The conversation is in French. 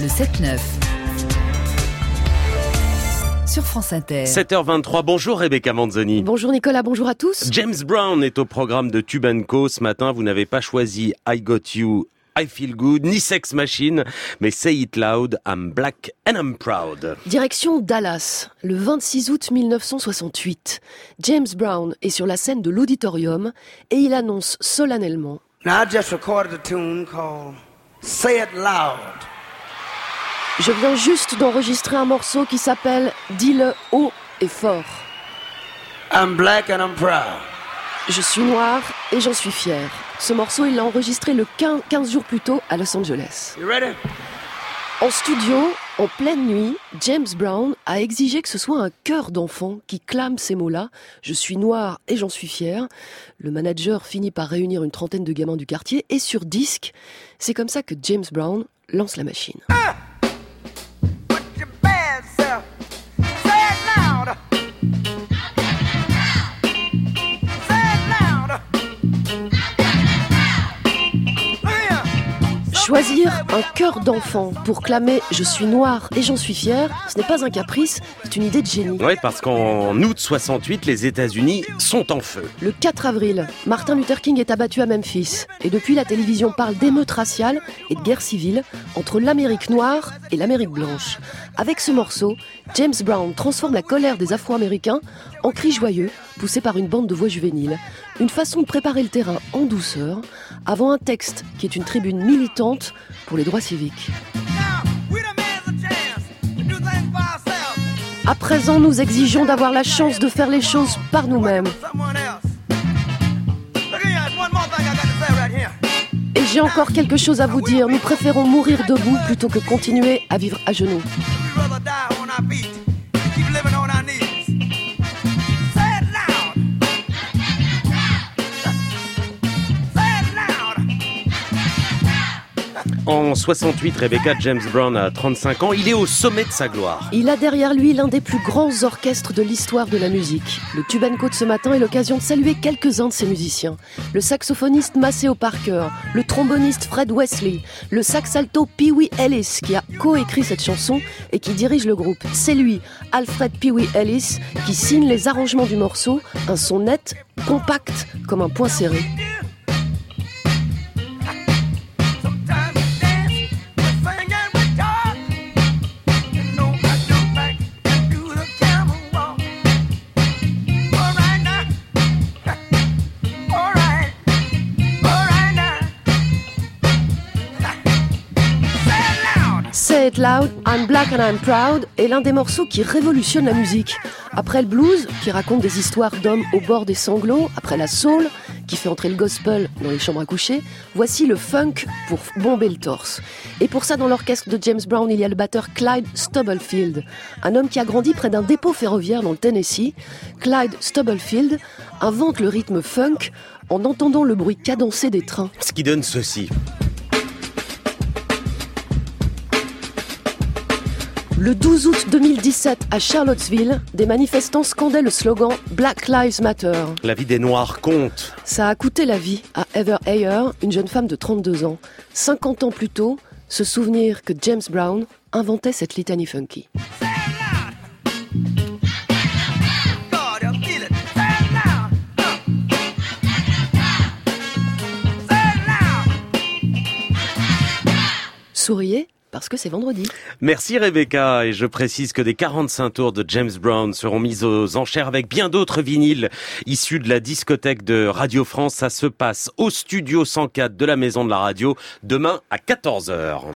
Le 7-9. Sur France Inter. 7h23, bonjour Rebecca Manzoni. Bonjour Nicolas, bonjour à tous. James Brown est au programme de Tube & Co. Ce matin, vous n'avez pas choisi I Got You, I Feel Good, ni Sex Machine, mais Say It Loud, I'm Black and I'm Proud. Direction Dallas, le 26 août 1968. James Brown est sur la scène de l'auditorium et il annonce solennellement: Now I just recorded a tune called Say It Loud. Je viens juste d'enregistrer un morceau qui s'appelle Dis-le haut et fort. I'm black and I'm proud. Je suis noir et j'en suis fier. Ce morceau, il l'a enregistré le 15 jours plus tôt à Los Angeles. You ready? En studio, en pleine nuit, James Brown a exigé que ce soit un chœur d'enfant qui clame ces mots-là. Je suis noir et j'en suis fier. Le manager finit par réunir une trentaine de gamins du quartier et sur disque, c'est comme ça que James Brown lance la machine. Choisir un chœur d'enfant pour clamer « Je suis noir et j'en suis fier », ce n'est pas un caprice, c'est une idée de génie. Oui, parce qu'en août 68, les États-Unis sont en feu. Le 4 avril, Martin Luther King est abattu à Memphis. Et depuis, la télévision parle d'émeutes raciales et de guerre civile entre l'Amérique noire et l'Amérique blanche. Avec ce morceau, James Brown transforme la colère des Afro-Américains en cris joyeux, poussés par une bande de voix juvéniles. Une façon de préparer le terrain en douceur, avant un texte qui est une tribune militante pour les droits civiques. À présent, nous exigeons d'avoir la chance de faire les choses par nous-mêmes. Et j'ai encore quelque chose à vous dire. Nous préférons mourir debout plutôt que continuer à vivre à genoux. En 68, Rebecca, James Brown a 35 ans. Il est au sommet de sa gloire. Il a derrière lui l'un des plus grands orchestres de l'histoire de la musique. Le Tube & Co de ce matin est l'occasion de saluer quelques-uns de ses musiciens. Le saxophoniste Maceo Parker, le tromboniste Fred Wesley, le sax alto Pee Wee Ellis qui a coécrit cette chanson et qui dirige le groupe. C'est lui, Alfred Pee Wee Ellis, qui signe les arrangements du morceau, un son net, compact comme un poing serré. Say It Loud, I'm Black and I'm Proud est l'un des morceaux qui révolutionne la musique. Après le blues, qui raconte des histoires d'hommes au bord des sanglots, après la soul, qui fait entrer le gospel dans les chambres à coucher, voici le funk pour bomber le torse. Et pour ça, dans l'orchestre de James Brown, il y a le batteur Clyde Stubblefield, un homme qui a grandi près d'un dépôt ferroviaire dans le Tennessee. Clyde Stubblefield invente le rythme funk en entendant le bruit cadencé des trains. Ce qui donne ceci. Le 12 août 2017, à Charlottesville, des manifestants scandaient le slogan « Black Lives Matter ». La vie des Noirs compte. Ça a coûté la vie à Heather Heyer, une jeune femme de 32 ans. 50 ans plus tôt, se souvenir que James Brown inventait cette litanie funky. Souriez, parce que c'est vendredi. Merci Rebecca, et je précise que des 45 tours de James Brown seront mises aux enchères avec bien d'autres vinyles issus de la discothèque de Radio France. Ça se passe au studio 104 de la Maison de la Radio demain à 14h.